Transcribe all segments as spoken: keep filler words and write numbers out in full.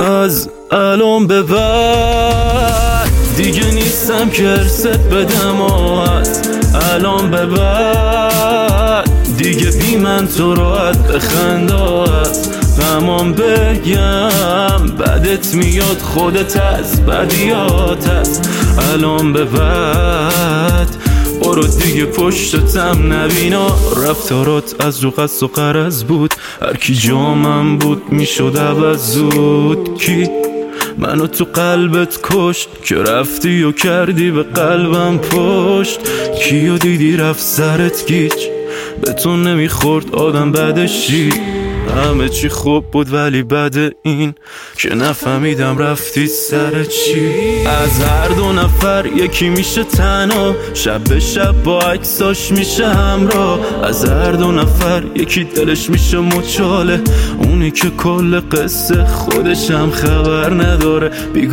از الان به بعد دیگه نیستم که ارست بدم و از الان به بعد دیگه بی من تو راحت بخند و از غمام بگم بدت میاد خودت از بدیات از الان به بعد برو دیگه پشتتم نبینا رفتارات از رو قصد و قرض بود هر کی جامم بود میشد عوض زود کی منو تو قلبت کشت که رفتی و کردی به قلبم پشت کیو دیدی رفت سرت گیج به تو نمیخورد آدم بعدشی همه چی خوب بود ولی بعد این که نفهمیدم رفتی سر چی از هر دو نفر یکی میشه تنها شب به شب با عکساش میشه همراه از هر دو نفر یکی دلش میشه مچاله اونی که کل قصه خودش هم خبر نداره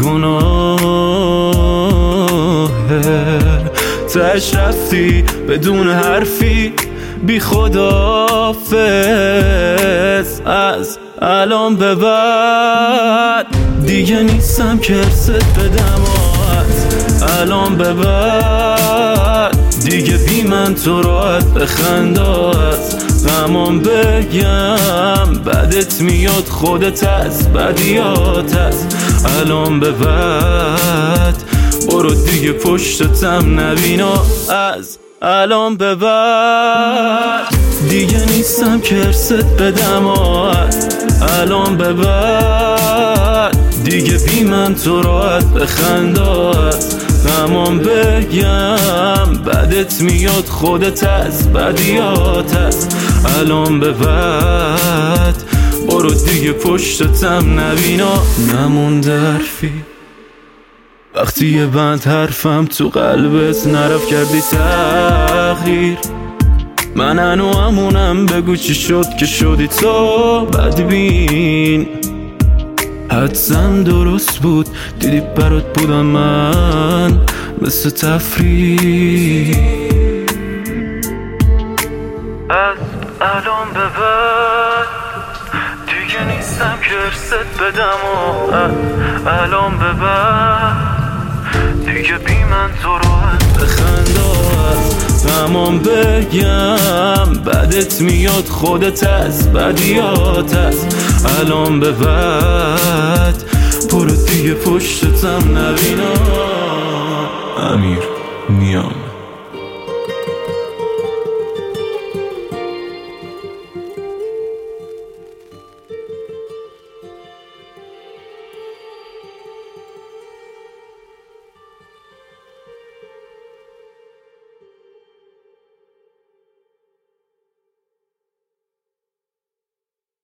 بیگناهه تاش رفتی بدون حرفی بی خداحافظ از الان به بعد دیگه نیستم که ارست بدم از الان به بعد دیگه بی من تو راحت بخند از غمام بگم بدت میاد خودت از بدیات از الان به بعد برو دیگه پشتتم نبینا از الان به بعد دیگه نیستم که ارست بدم و از الان به بعد دیگه بی من تو راحت بخند از غمام بگم بدت میاد خودت از بدیات از الان به بعد برو دیگه پشتتم نبینا نمونده حرفی وقتی یه بند حرفم تو قلبت نرفت کردی تغییر من هنو همونم بگو چی شد که شدی تو بدبین حدسم درست بود دیدی برات بودم من مثل تفریح از الان به بعد دیگه نیستم که ارست بدم و از الان به بعد دیگه بی من تو راحت بخند از غمام بگم بدت میاد خودت از بدیات از الان به بعد برو دیگه پشتتم نبینا. امیر نیام.